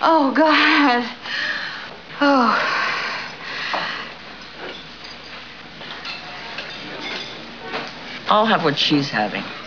Oh, God. Oh. I'll have what she's having.